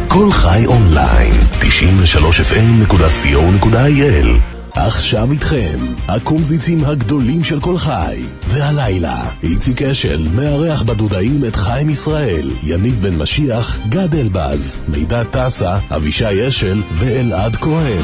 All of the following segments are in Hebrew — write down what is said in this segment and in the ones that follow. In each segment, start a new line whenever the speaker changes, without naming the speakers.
כל חי אונליין, 93fm.co.il. עכשיו איתכם, הקומזיצים הגדולים של כל חי. והלילה, איציק אשל מארח בדודאים את חיים ישראל, יניב בן משיח, גד אלבז, מידע טסה, אבישי אשל ואלעד כהן.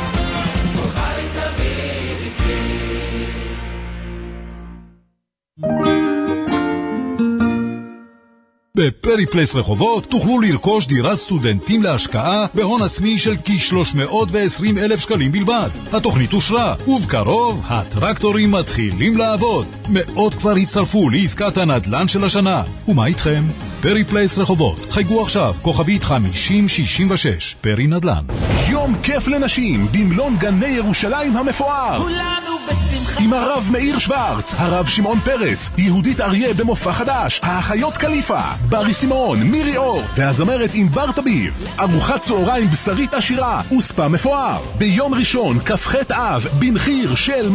בפרי פלייס רחובות תוכלו לרכוש דירת סטודנטים להשקעה בהון עצמי של כ-320,000 שקלים בלבד. התוכנית אושרה, ובקרוב הטרקטורים מתחילים לעבוד. מאות כבר הצטרפו לעסקת הנדל"ן של השנה. ומה איתכם? פרי פלייס רחובות, חייגו עכשיו, כוכבית 5066, פרי נדל"ן.
יום כיף לנשים במלון גני ירושלים המפואר,
כולנו בשמחה,
עם הרב מאיר שוורץ, הרב שמעון פרץ, יהודית אריה במופע חדש, האחיות קליפה, ברי סימון, מירי אור והזמרת ענבר תביב. ארוחת צהריים בשרית עשירה וספה מפואר ביום ראשון כ"ח אב במחיר של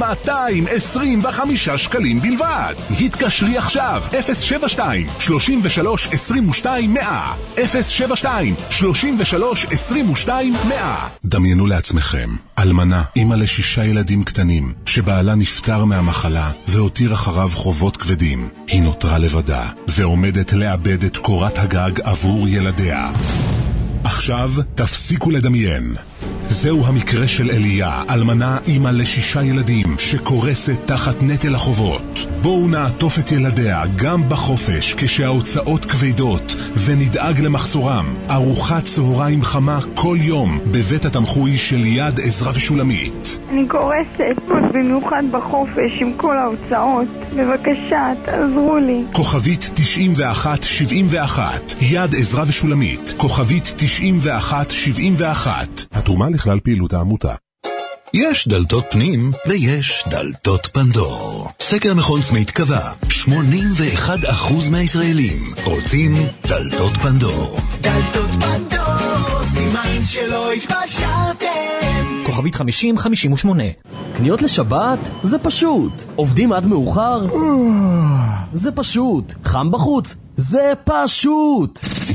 225 שקלים בלבד. התקשרי עכשיו 072 33 22 100 072 33 22 100. דמיינו לעצמכם אלמנה, אמא ל6 ילדים קטנים, שבעלה נפטר מהמחלה והותיר אחריו חובות כבדים. היא נותרה לבדה ועומדת לאבד את קורת הגג עבור ילדיה. עכשיו תפסיקו לדמיין. זהו המקרה של אליה, אלמנה אמא ל6 ילדים שקורסת תחת נטל החובות. בואו נעטוף את ילדיה גם בחופש כשההוצאות כבדות ונדאג למחסורם. ארוחת צהריים חמה כל יום בבית התמחוי של יד עזרא ושולמית.
אני קורסת במיוחד בחופש עם כל ההוצאות. בבקשה, תעזרו לי.
כוכבית 9171 יד עזרא ושולמית, כוכבית 9171. התרומה לכלל פעילות העמותה.
יש דלתות פנים ויש דלתות פנדור. סקר מכון סמית קבע 81% מהישראלים רוצים דלתות פנדור.
דלתות פנדור, סימן שלא התפשרתם.
כוכבית 5058. קניות לשבת? זה פשוט. עובדים עד מאוחר? זה פשוט. חם בחוץ? זה פשוט.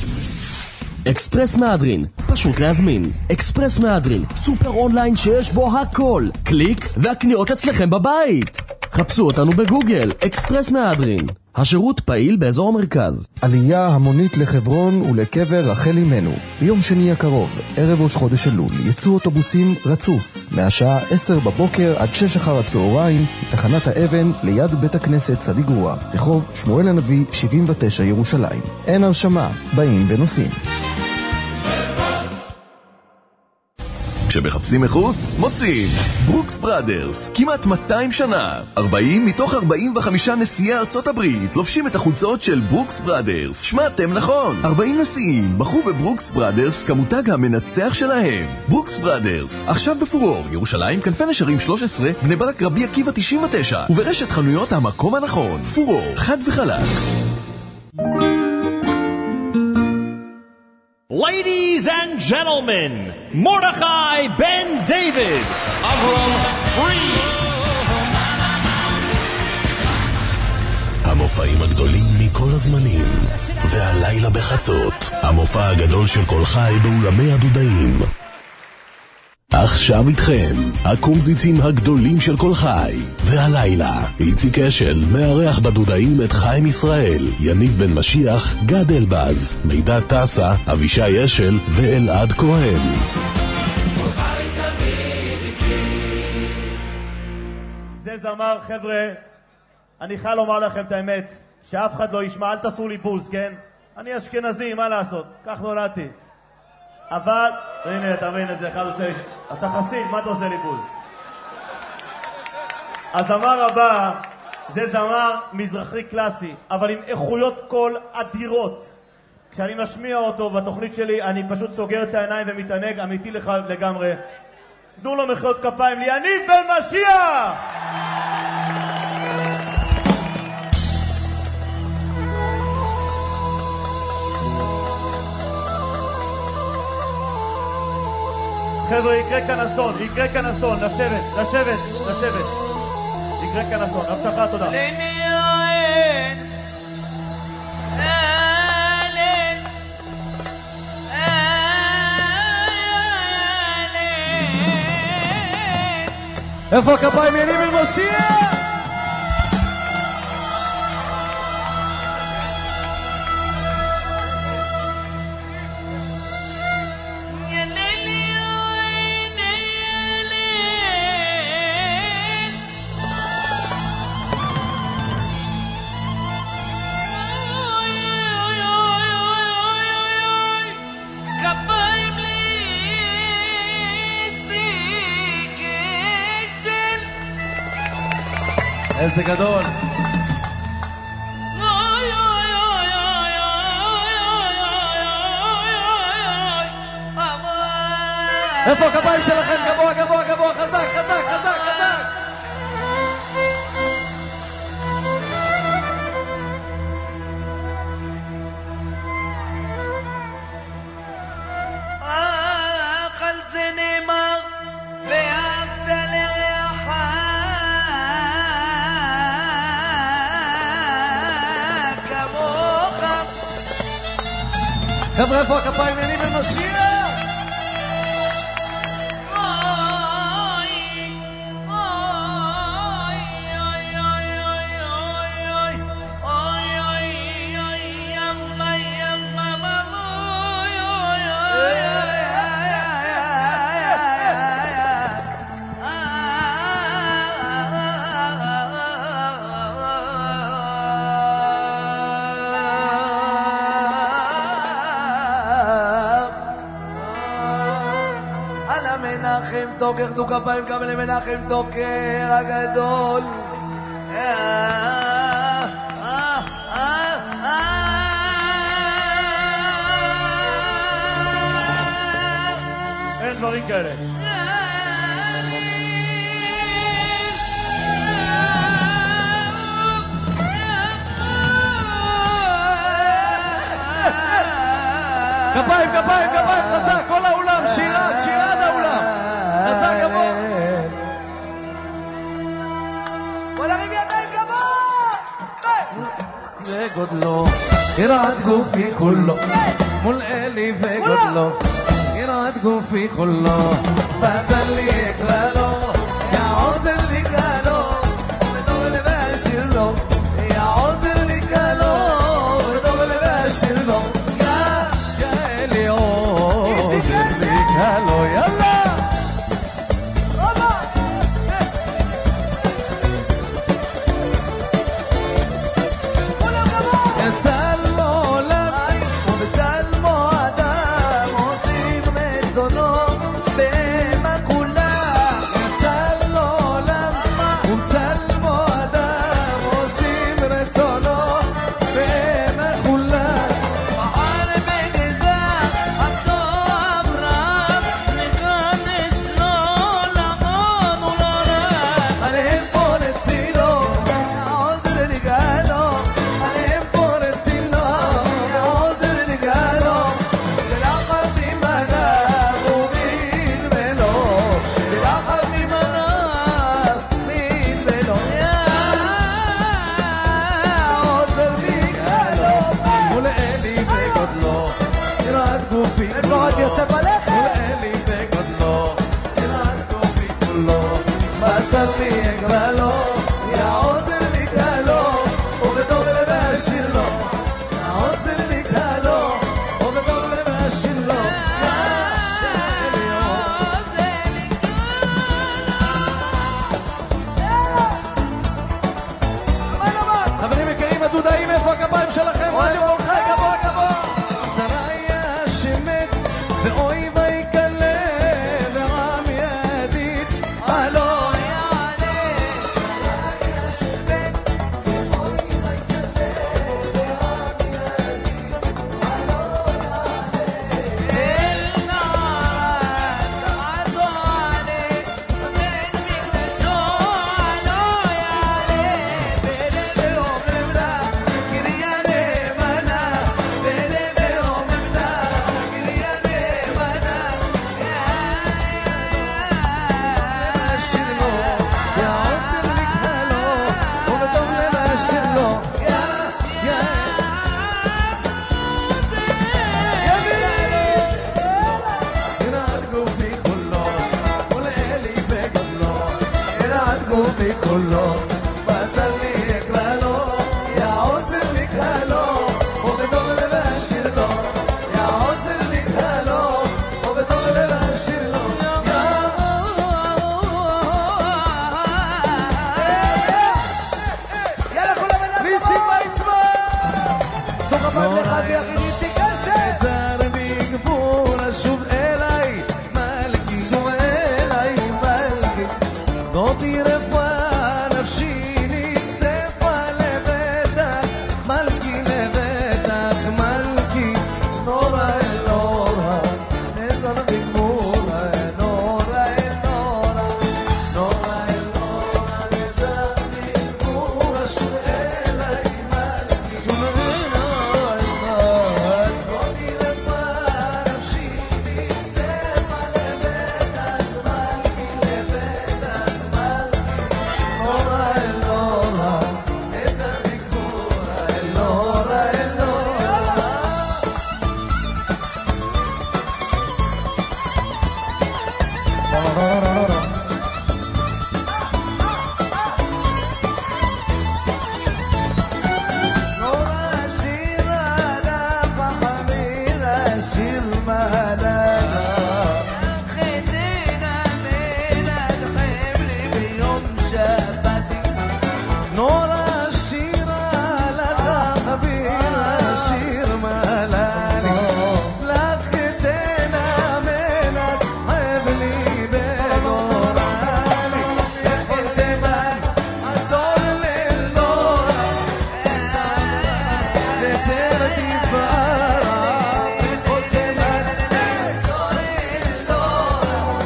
אקספרס מהדרין, פשוט להזמין. אקספרס מהדרין, סופר אונליין שיש בו הכל. קליק והקניות אצלכם בבית. חפשו אותנו בגוגל, אקספרס מהדרין. השירות פעיל באזור המרכז.
עלייה המונית לחברון ולקבר רחל אמנו. ביום שני הקרוב, ערב ראש חודש אלול, יצאו אוטובוסים רצוף מהשעה 10 בבוקר עד 6 אחר הצהריים מתחנת האבן ליד בית הכנסת צדיק גרוע, רחוב שמואל הנביא 79 ירושלים. אין הרשמה, באים ונוסעים.
כשמחפשים איכות, מוצאים ברוקס בראדרס, כמעט 200 שנה. 40 מתוך 45 נשיאי ארצות הברית לובשים את החולצות של ברוקס בראדרס. שמעתם נכון, 40 נשיאים בחרו בברוקס בראדרס כמותג המנצח שלהם. ברוקס בראדרס, עכשיו בפורור, ירושלים, כנפי נשרים 13, בני ברק רבי עקיבא 99, וברשת חנויות המקום הנכון. פורור, חד וחלק.
Ladies and gentlemen, Mordechai Ben David, Avram Free.
המופעים הגדולים מכל הזמנים, והלילה בחצות, המופע הגדול של כל חי באולמי הדודאים. עכשיו איתכם, הקומזיצים הגדולים של כל חי. והלילה, איציק אשל מארח בדודאים את חיים ישראל, יניב בן משיח, גד אלבז, מידע טסה, אבישי אשל ואלעד כהן.
זה זמר, חבר'ה, אני חייב לומר לכם את האמת, שאף אחד לא ישמע, אל תעשו לי בוז, כן? אני אשכנזי, מה לעשות? כך נולדתי. אבל, הנה, אתה מבין את זה, אחד עושה, אתה חסיד, מה אתה עושה לי בוז? הזמר הבא, זה זמר מזרחי קלאסי, אבל עם איכויות קול אדירות. כשאני משמיע אותו בתוכנית שלי, אני פשוט סוגר את העיניים ומתענג, אמיתי לך לגמרי. תנו לו מחיאות כפיים, יניב בן משיח! חבר'ה, יקרה כאן אסון, לשבת. יקרה כאן אסון, הבטחה, תודה.
איפה הכפיים יניב אל משיח? איזה גדול. איפה הכפיים שלכם? גבוה, גבוה, גבוה, חזק, חזק, חזק, חזק.
על זה נאמר ואהבת לרעך כמוך.
חבר'ה, איפה הכפיים יניב אל משיח?
מנחם טוקר, דו כפיים גם למנחם טוקר הגדול.
אין דברים כאלה.
כפיים, כפיים, כפיים, חזק, כל האולם, שירת, שירת האולם. חזק, גבוה.
בוא נרים ידיים גבוה.
וגודלו, ירד גופי כולו, מול אלי וגודלו, ירד גופי כולו, בצל לי אקרא לו, יעוזר לי קלו, וטוב לבשיר לו, יעוזר לי קלו, וטוב לבשיר לו. הלו יאללה יצל עולם ובצלמו אדם עושים רצונו בהמה כולה. יצל עולם ובצלמו אדם עושים רצונו בהמה כולה. יוסף הלכת ואלי בגודלו ירד גופי כולו מצאתי אגרא לו יעוזר לי קלו ובטוב לבשיר לו יעוזר לי קלו ובטוב לבשיר לו חברים יקרים הדודאים איפה הכפיים שלכם? רדיו מולחי גבוה גבוה זרעיה שמת ואוי ויקלה ורם ידיד הלא יעלה זרעיה שמת ואוי ויקלה ורם ידיד הלא יעלה אל נערת עזו עלה בין מקדשו הלא יעלה בלב אוממנה קריה נאמנה בלב אוממנה קריה נאמנה
כולו, מזל לי אקרא לו, יא עוזר לי קרא לו, ובטוב לב השיר לו, יא עוזר לי קרא לו, ובטוב לב השיר לו. יאללה כולם אליו ניסים בעצמה תוך הפעם לך ביחיד איציק קשת עזר בגבור שוב אליי מלכי שוב אליי מלכי נותי רפואה נפשי נצפה לבטח מלכי לבטח מלכי נורא אל נורא עזר בגבור נורא אל נורא נורא אל נורא עזר בגבור שוב אליי מלכי שוב אליי נותי רפואה נפשי נצפה לבטח מלכי לבטח מלכי נורא אל נורא עזר בגבור אל נורא אל נורא נורא שיר עליו החמיר השיר מעליו חדנה מנחם לי ביום שבת נורא שיר עליו החמיר השיר מעליו לחדנה מנחם לי בגורלי בכל זמן עזור ללורה לזר תפארה בכל זמן עזור ללורה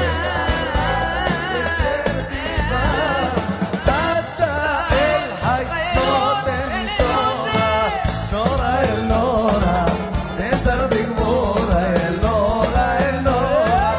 לזר תפארה תתה אל חי נותן תורה נורא אל נורא עזר בגבורה אל נורא אל נורא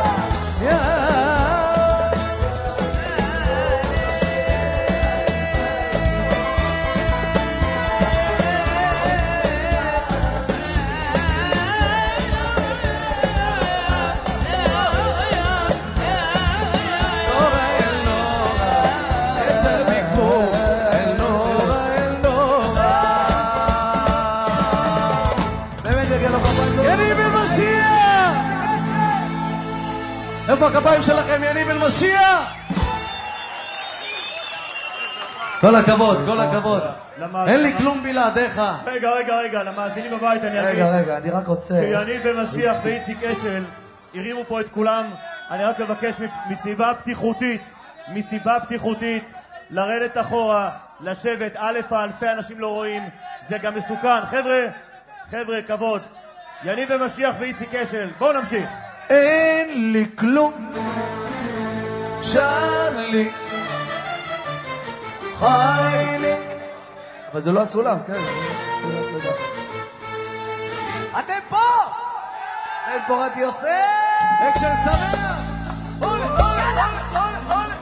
יניב בן משיח! איפה הכפיים שלכם, יניב בן משיח? כל הכבוד, כל הכבוד. אין לי כלום בלעדיך.
רגע, למאזינים בבית אני אגיד.
רגע, אני רק רוצה.
שיניב בן משיח ואיציק אשל הרימו פה את כולם. אני רק מבקש מסיבה פתיחותית, לרדת אחורה, לשבת. א', אלפי אנשים לא רואים, זה גם מסוכן. חבר'ה, כבוד. יניב בן משיח ואיציק אשל, בואו נמשיך.
אין לי כלום, שר לי, חי לי. אבל זה לא הסולם, כן. אתם פה! אין פה רדיו יוסף! אקשן שמח! אולה, אולה, אולה, אולה!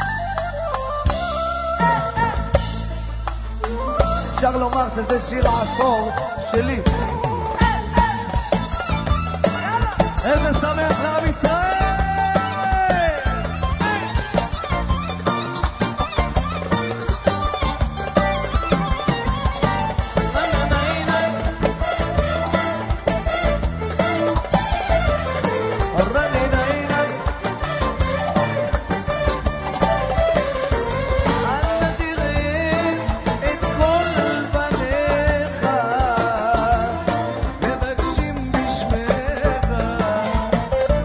אפשר לומר שזה שיר העשור שלי. איזה שמח לעם ישראל! מבקשים בשמך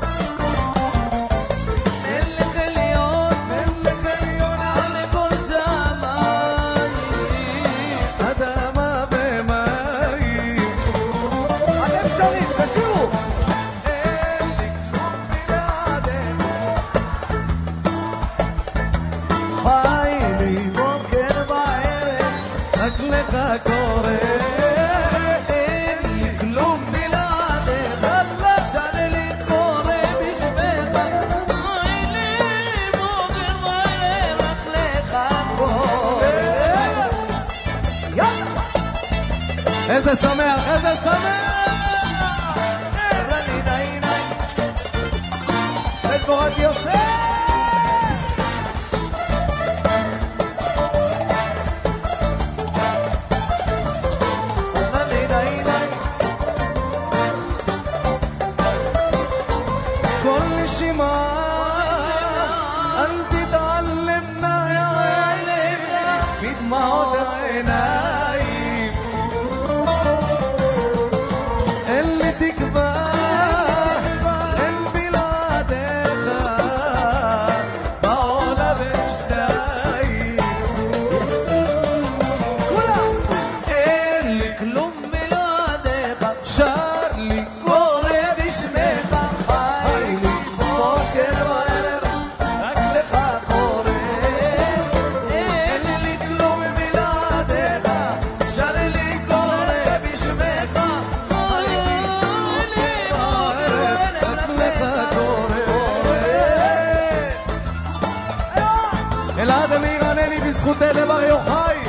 شمال قلبي تعلمنا يا عيني بدمعة عيني اللي تكبر בזכות דבר יוחאי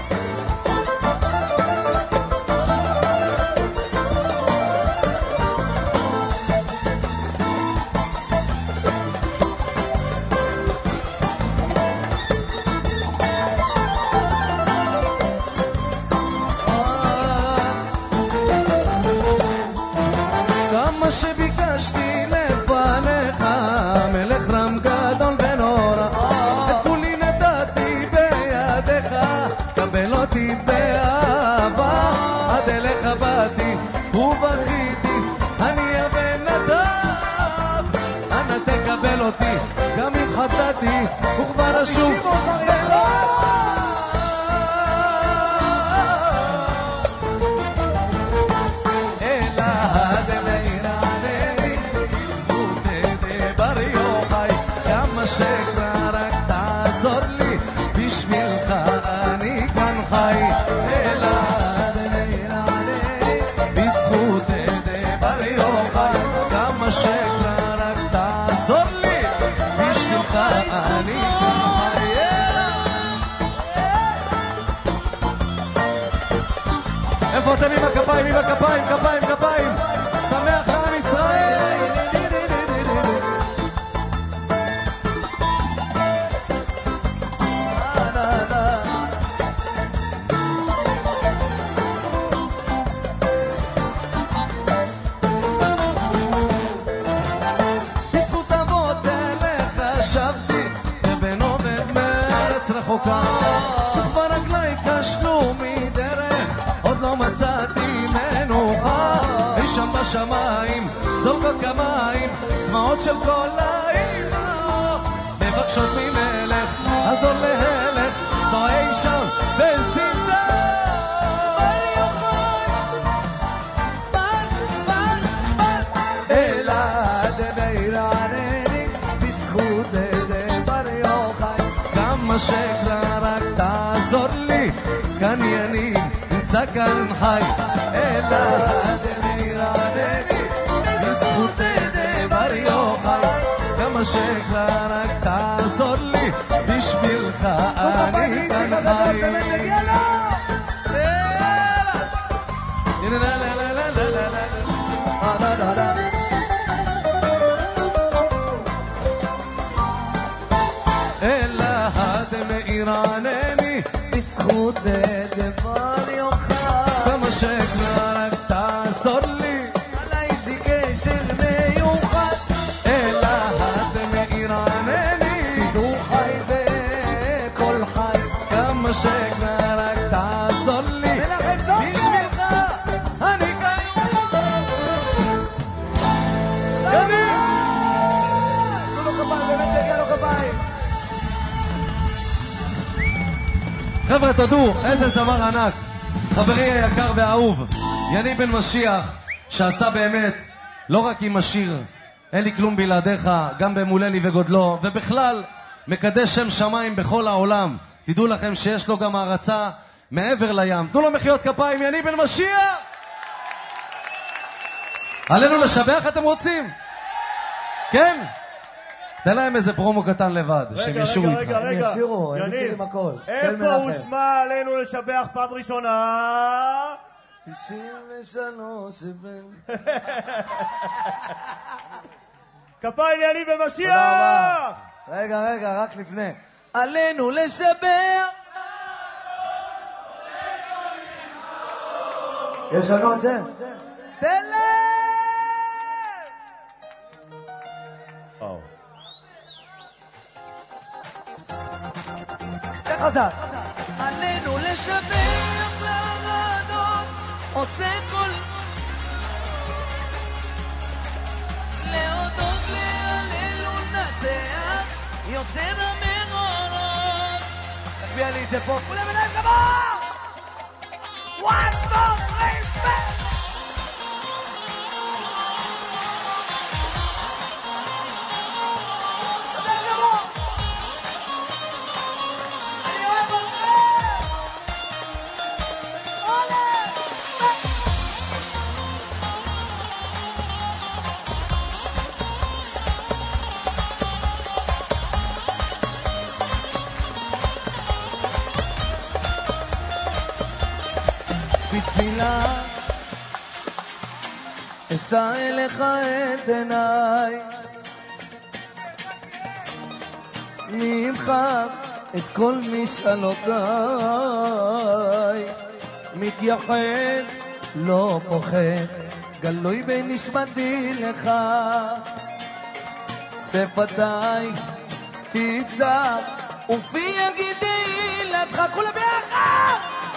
כמה שביקשתי לפניך מלך רם גדול ונורא וכולי נתתי בידיך קבל אותי באהבה עד אליך באתי ובכיתי אני הבן אדם אנא תקבל אותי גם אם חטאתי וכבר אשוב שכרה רק תעזור לי בשבילך אני כאן חי אלעד נענני בזכות דבר יוחאי כמה שכרה רק תעזור לי בשבילך אני כאן חי איפה אתם עם הכפיים? עם הכפיים, כפיים, כפיים שמח לעם ישראל כבר רגלי קשנו מדרך עוד לא מצאתי מנוחה משם בשמיים זורקות כמיים דמעות של כל האימהות מבקשות ממלך עזור להלך טועי שם בסמדה אלעד וירענני בזכות דבר יוחאי כמה שכרה רק תעזור לי כאן אני נמצא כאן חי אלעד וירענני בזכות דבר יוחאי כמה שכרה רק תעזור לי בשבילך אני כאן חי אלעד מאירענני בזכות דבר יוחאי כמה שכרה רק תעזור לי עליי זה קשר מיוחד אלעד מאירענני שידור חי וכל חי כמה שכרה רק תעזור לי בשבילך אני קיום ימי תנו לו כפיים באמת תגיע לו כפיים חבר'ה תודו, איזה זמר ענק חברי היקר והאהוב יניב בן משיח שעשה באמת לא רק עם השיר אין לי כלום בלעדיך גם במוללי וגודלו ובכלל מקדש שם שמיים בכל העולם תדעו לכם שיש לו גם הערצה מעבר לים תנו לו מחיאות כפיים יניב בן משיח עלינו לשבח אתם רוצים? כן? תן להם איזה פרומו קטן לבד, שהם ישירו איתך.
רגע,
הם ישירו, הם מכירים הכל.
איפה הושמע עלינו לשבח פעם ראשונה?
93 בן.
כפיים יניב במשיח!
רגע, רק לפני. עלינו לשבח. יש לנו את זה? תן להם!
חזק. עלינו לשבח לרעדות, עושה כל להודות להלל ונצח יותר המרורות. תקביע לי את זה פה, כולם עיניים גבוה! 1, 2, 3, 4! בתפילה אשא אליך את עיניי, ממך את כל משאלותיי, מתייחד לא פוחד, גלוי בנשמתי לך, שפתיי תפתח ופי יגידי לך, כולם ביחד.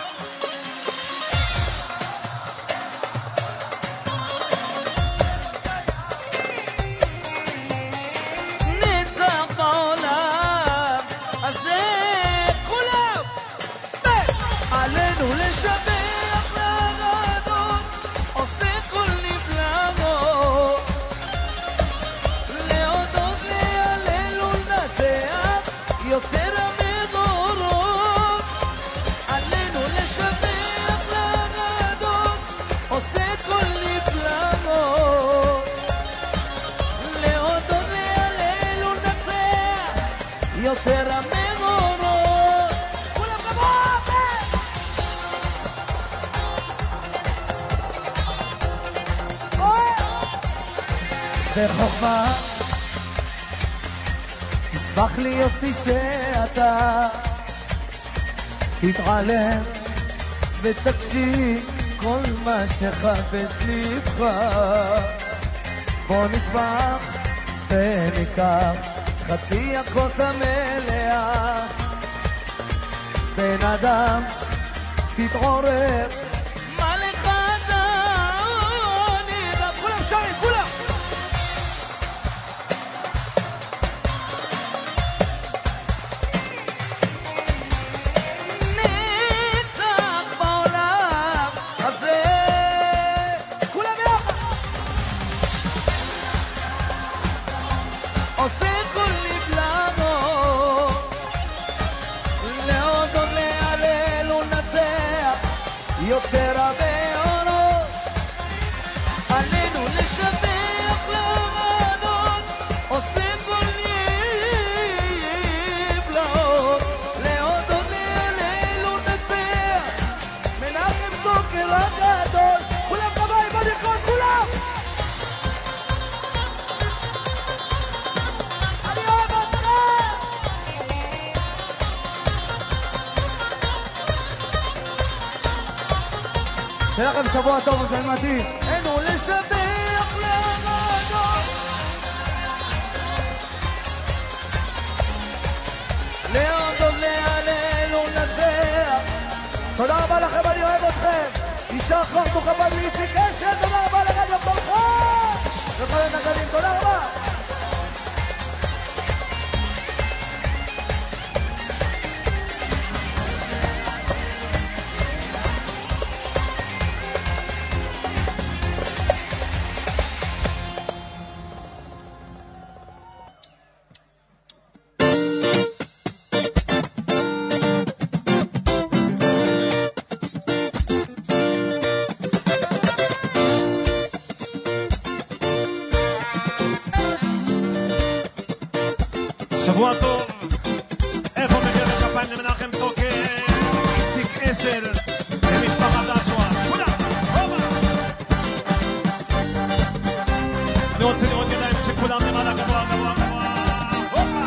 בחוכמה תשמח להיות מי שאתה, תתעלם ותקשיב כל מה שחפץ לבך, בוא נשמח וניקח חצי הכוס המלאה, בן אדם תתעורר, מה לך אתה עוני, כולם שרים, כולם יותר המאורות, עלינו לשבח לרעדות, עושה כל נפלאות, להודות להלל ונצח, מנחם סוקר הגדול, כולם כבאים בדיחות, כולם! אני אוהב אתכם! שיהיה לכם שבוע טוב ונעימתי. עלינו לשבח לרעדות, להודות להלל ונצח. תודה רבה לכם, אני אוהב אתכם. יישר כוח, ברוך הבא מאיציק אשל. תודה רבה לרדיו פולחן וכל הנגנים, תודה רבה.
שבוע טוב, איפה מגיע לכפיים למנחם סוקר, איציק אשל, ומשפחת אשווה, כולם, הובה! אני רוצה לראות ידיים שכולם למעלה גבוה, גבוה, גבוה, הובה,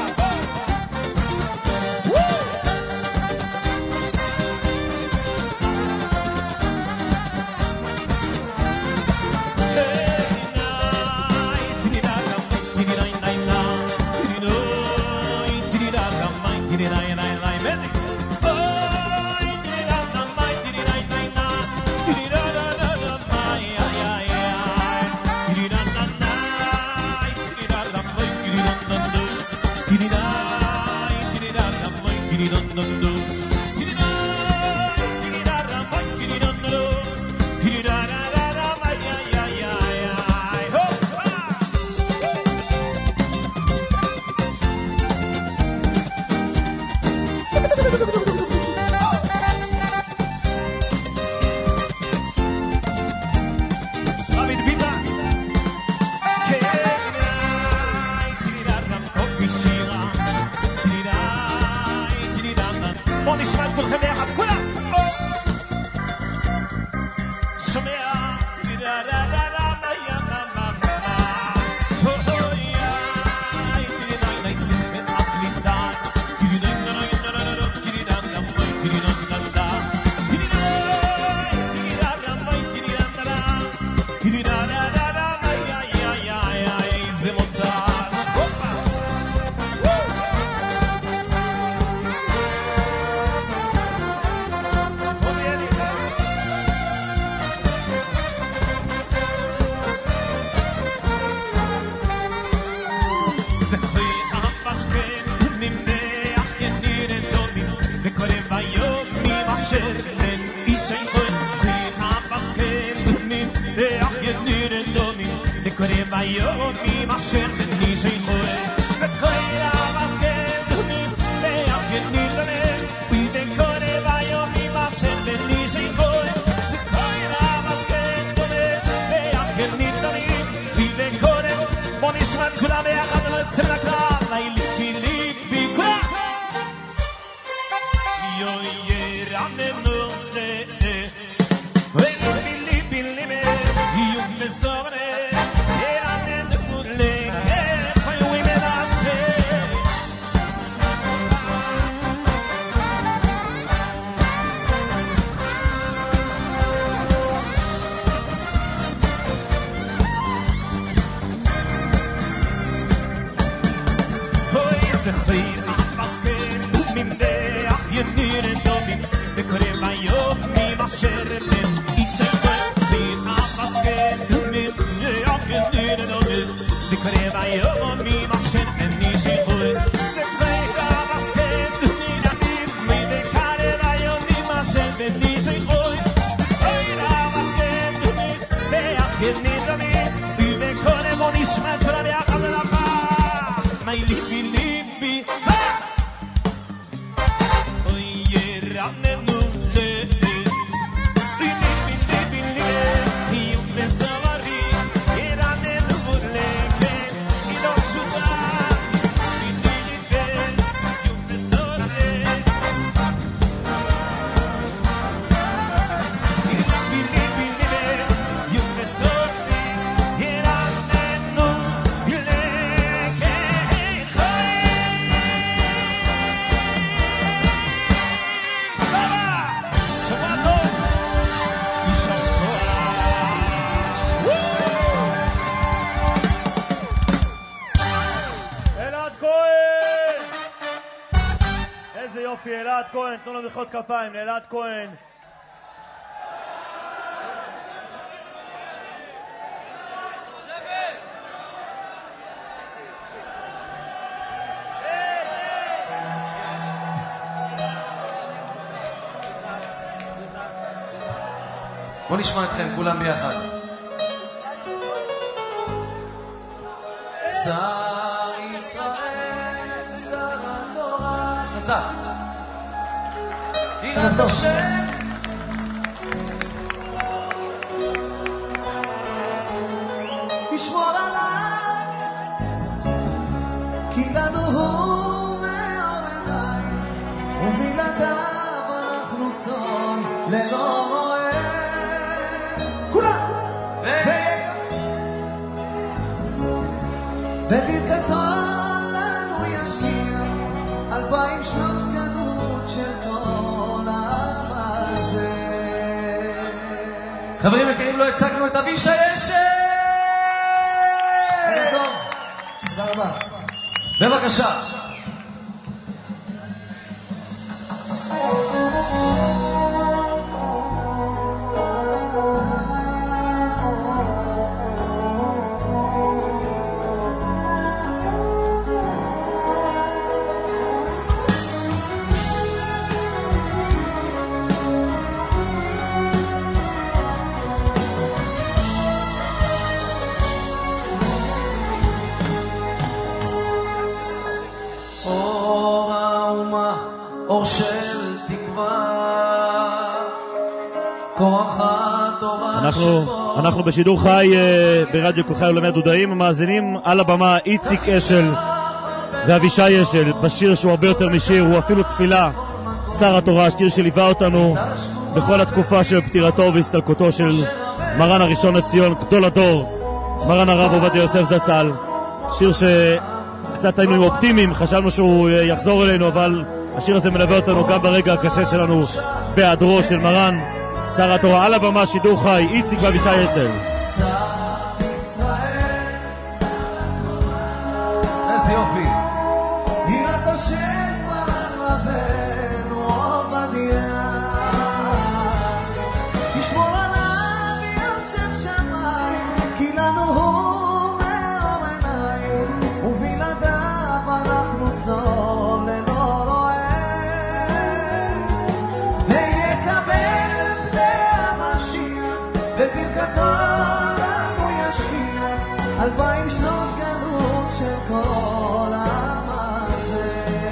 הובה!
אלעד כהן, תנו לו מחיאות כפיים, לאלעד כהן.
בוא נשמע אתכם כולם ביחד. שר ישראל, שר התורה. חזק. יראת השם. תשמור עליי, כי לנו הוא מאור עיניים, ובלעדיו אנחנו צאן ללא רועה. בברכתו לנו ישקיע 2000 שנות גלות של כל העם הזה. חברים יקרים, לא הצגנו את אבישי אשל. תודה רבה. בבקשה. אור של תקווה, כוח התורה שבו.
אנחנו בשידור חי ברדיו כוכי עולמי הדודאים, מאזינים על הבמה איציק אשל ואבישי אשל בשיר שהוא הרבה יותר משיר, הוא אפילו תפילה, שר התורה, שיר שליווה אותנו בכל התקופה של פטירתו והסתלקותו של מרן הראשון לציון, גדול הדור, מרן הרב עובדיה יוסף זצ"ל. שיר שקצת היינו אופטימיים, חשבנו שהוא יחזור אלינו, אבל השיר הזה מלווה אותנו גם ברגע הקשה שלנו בהיעדרו של מרן שר התורה. על הבמה שידור חי, איציק ואבישי אשל.
איזה יופי.
יראת השם מרן רבנו עובדיה, ישמור עליו יושב שמיים, כי לנו הוא מאור עיניים, ובלעדיו אנחנו צור ללא רועה, ויקבל בני המשיח בברכתו לנו ישקיע 2000 שנות גלות של כל העם הזה.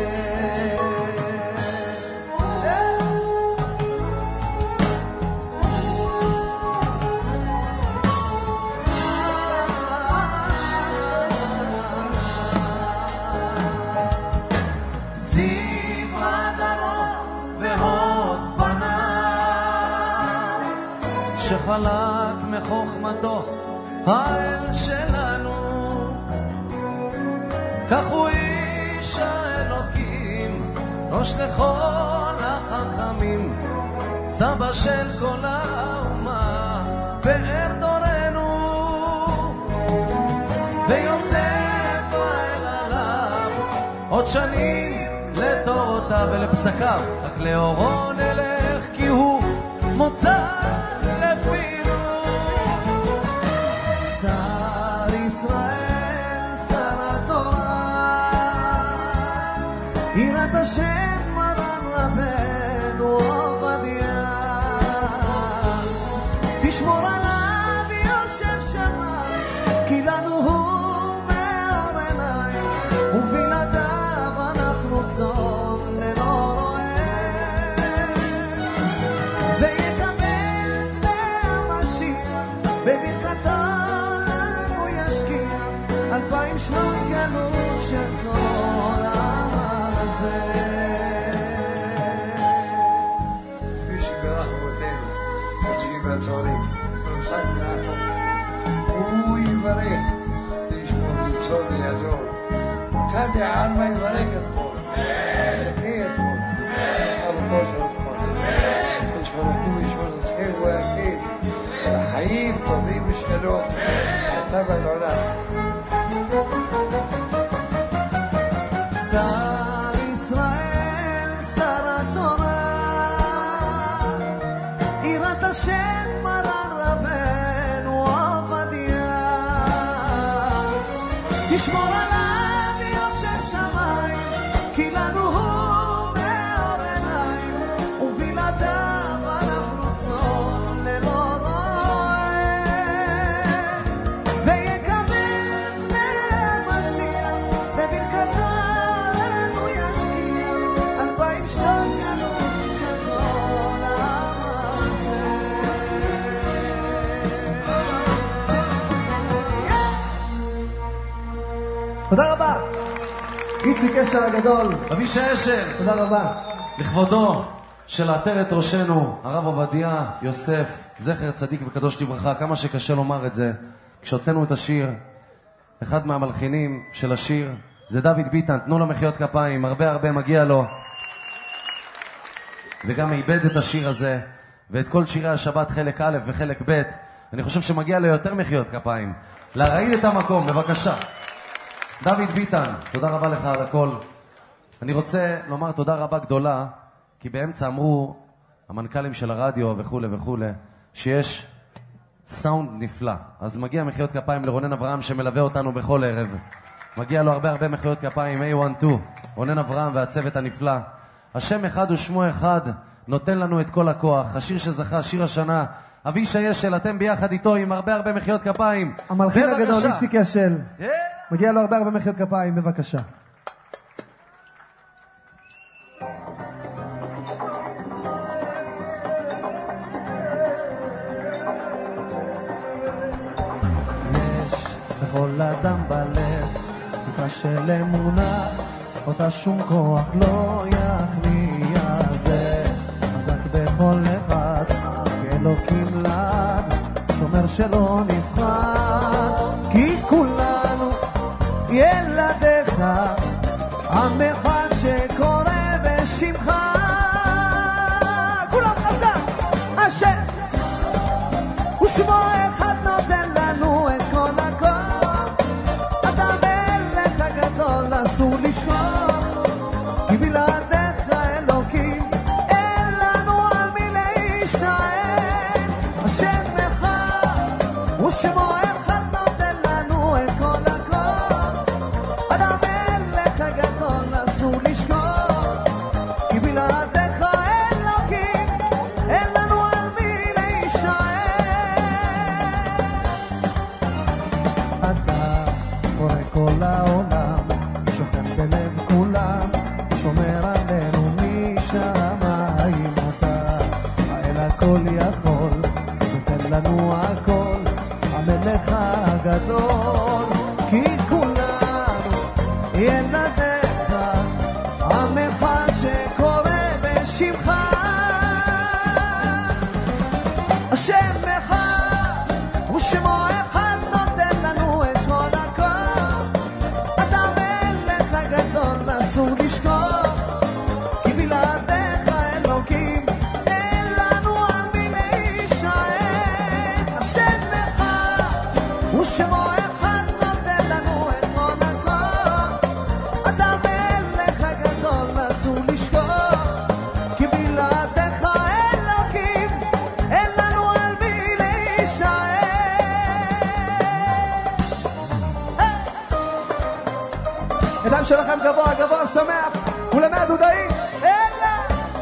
זיו הדרום והוד פניו,
שחלק מחוכמתו האל שלנו, כך הוא איש האלוקים, ראש לכל החכמים, סבא של כל האומה, באר דורנו, ויוסף האל עליו עוד שנים לתורותיו ולפסקיו, רק לאורו נלך כי הוא מוצא לפינו.
שר ישראל, שר התורה, יראת השם מרן רבנו עובדיה, תשמור עליו יושב שמיים, כי לנו הוא מאור עיניים, ובלעדיו אנחנו צור ללא רועה, ויקבל בני המשיח בברכתו לנו ישקיע 2000 שנות גלות של כל העם הזה.
כפי שבירך אבותינו, חזקים והצוערים, ונושג לנו, הוא יברך, וישמור ויצור ויעזור. כדי העלמה יברך את כל, יקריא את כל, ארוכו של התחול. ישמרכו וישמרכם ויקים, לחיים טובים ושלום, אתה בעולם.
שר ישראל, שר התורה, יראת השם מרן רבנו עובדיה, תשמור עליו יושב שמיים, כי לנו הוא מאור עיניים, ובלעדיו אנחנו צור ללא רועה, ויקבל בני המשיח בברכתו לנו ישקיע 2000 שנות גלות של כל העם הזה. תודה רבה איציק אשל הגדול,
אבישי אשל,
תודה רבה.
לכבודו של עטרת ראשנו הרב עובדיה יוסף, זכר צדיק וקדוש לברכה. כמה שקשה לומר את זה, כשהוצאנו את השיר, אחד מהמלחינים של השיר זה דוד ביטן, תנו לו מחיאות כפיים, הרבה הרבה מגיע לו, וגם איבד את השיר הזה ואת כל שירי השבת חלק א' וחלק ב'. אני חושב שמגיע לו יותר מחיאות כפיים. להרעיד את המקום, בבקשה. דוד ביטן, תודה רבה לך על הכל. אני רוצה לומר תודה רבה גדולה, כי באמצע אמרו המנכ"לים של הרדיו וכו' וכו' שיש סאונד נפלא. אז מגיע מחיאות כפיים לרונן אברהם שמלווה אותנו בכל ערב. מגיע לו הרבה הרבה מחיאות כפיים, A12, רונן אברהם והצוות הנפלא. השם אחד ושמו אחד נותן לנו את כל הכוח. השיר שזכה, שיר השנה, אבישי אשל, אתם ביחד איתו עם הרבה הרבה מחיאות כפיים.
המלחין הגדול איציק אשל, מגיע לו הרבה הרבה מחיאות כפיים, בבקשה. אותה של אמונה, אותה שום כוח לא יכניע. זה חזק בכל אחד, כאלוקים לד, שומר שלא נבחר, כי כולנו ילדיך, עם אחד שקורא בשמך. כולם חזק, השם ושמו אחד נותן לנו את כל הכל. אתה מלך הגדול אסור לשכוח, כי בלעדיך אלוקים אין לנו על מי להישען. השם אחד ושמו אחד נותן לנו את כל הכל. אתה מלך הגדול אסור לשכוח, כי בלעדיך אלוקים אין לנו על מי כל העולם, שוכן בלב כולם, שומר עלינו משמיים. אתה האל הכל יכול, נותן לנו הכל, המלך הגדול, כי כולנו ילדיך, עם אחד שקורא בשמך. השם אחד ושמו אחד נותן לנו את כל הכל. אתה מלך הגדול אסור לשכוח, כי בלעדיך אלוקים אין לנו על מי להישען. השם אחד ושמו אחד נותן לנו את כל הכל. אתה מלך הגדול אסור לשכוח, כי בלעדיך אלוקים אין לנו על מי להישען. ידיים שלכם גבוה, גבוה שמח, ולמי הדודאים אלה.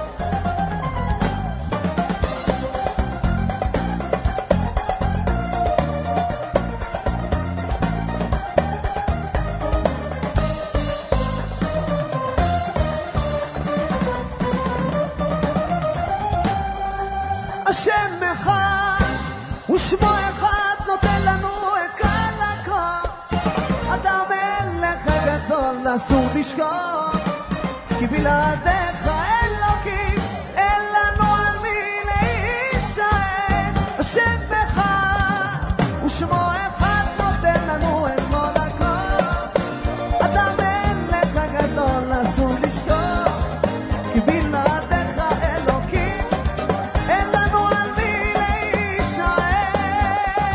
השם אחד ושמו אחד נותן לנו את כל הכל. אתה מלך הגדול אסור לשכוח, כי בלעדיך אלוקים אין לנו על מי להישען. השם אחד ושמו אחד נותן לנו את כל הכל. אתה מלך הגדול אסור לשכוח, כי בלעדיך אלוקים אין לנו על מי להישען.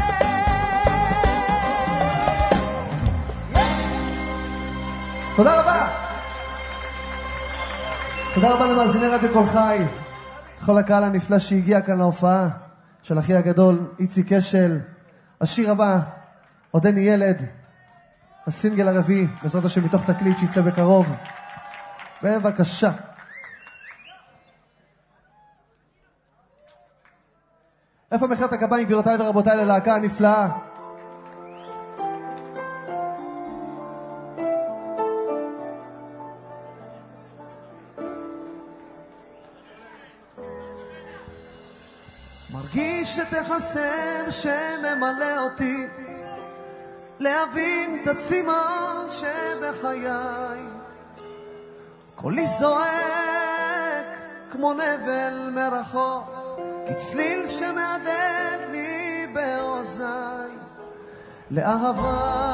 תודה רבה. תודה רבה למאזיני רדיו קול חי, לכל הקהל הנפלא שהגיע כאן להופעה של אחי הגדול איציק אשל. השיר הבא עודני ילד, הסינגל הרביעי בעזרת השם מתוך תקליט שיצא בקרוב. בבקשה. איפה מחיאות הכפיים גבירותיי ורבותיי ללהקה הנפלאה? מרגיש את החסר שממלא אותי, להבין את הצימון שבחיי. קולי זועק כמו נבל מרחוק, כצליל שמעדד לי באוזניי לאהבה.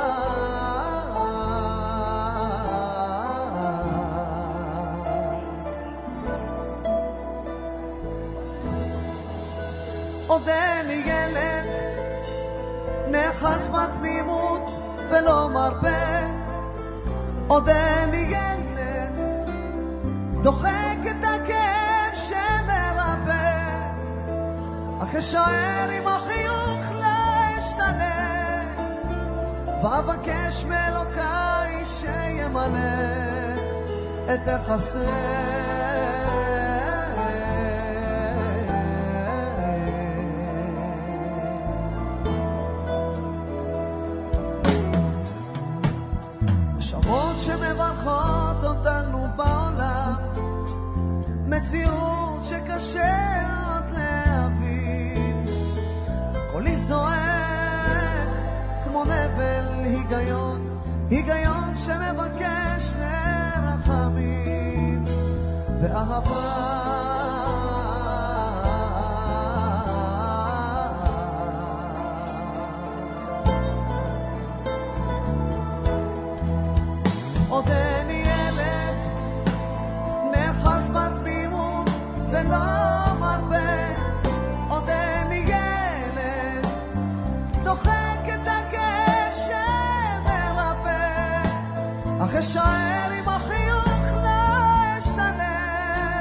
עודני ילד נחס בתמימות ולא מרפא. עודני ילד דוחק את הכאב שמרפא, אך אשאר עם החיוך להשתנה, ואבקש מאלוקיי שימלא את החסר. שמברכות אותנו בעולם, מציאות שקשה עוד להבין. קולי זועק כמו נבל היגיון, היגיון שמבקש לרחמים ואהבה. עודני ילד נחס בתמימות ולא מרבה, עודני ילד דוחק את הכאב שמרפא, אך אשאר עם החיוך לא אשתנה,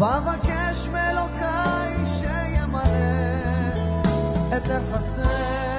ואבקש מאלוקיי שימלא את יחסי